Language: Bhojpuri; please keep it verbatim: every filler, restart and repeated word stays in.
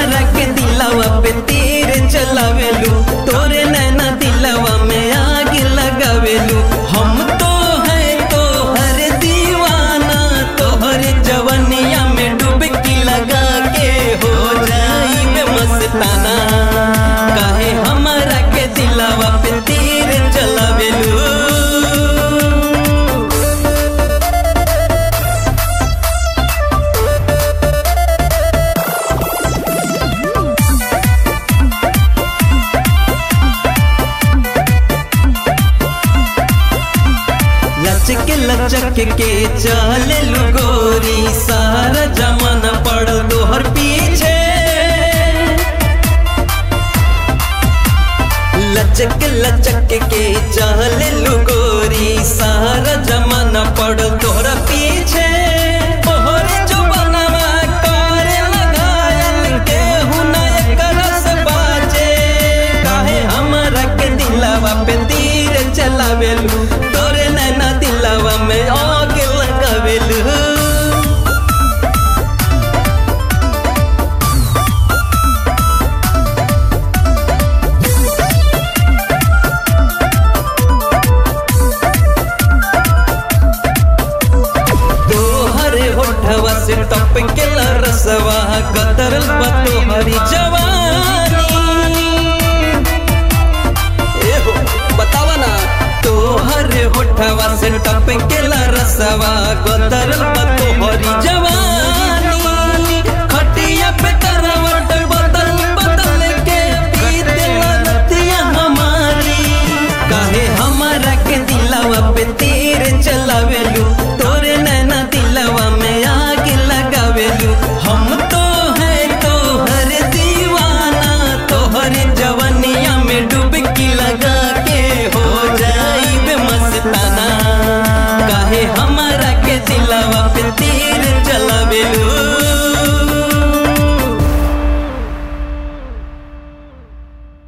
हमारा के दिलवा पे तीर चलावेलू, तोरे नैना दिलवा में आग लगावेलू। हम तो है तो हर दीवाना, तोहर जवनिया में डुबकी लगा के हो जाई मस्ताना। काहे हमारा के दिलवा पे तीर चलावेलू। लचक लचक के चले लू गोरी, सारा जमाना पड़ल तोहर पीछे। लचक लचक के चले लू गोरी, सारा जमाना पड़ल तोहर पीछे। तोहरे जुबानवा करे लगायल केहू ना एकरा से बाजे। काहे हमारा के दिलवा पे तीर चलावेलू, तोरे नैना दिलवा में आग लगावेलू। तोहरे होठवा से टप के रसवा, कतरल बा तोहरी जवानी। एहो बतावा ना, तोहरे होठवा से टप के रसवा, कतरल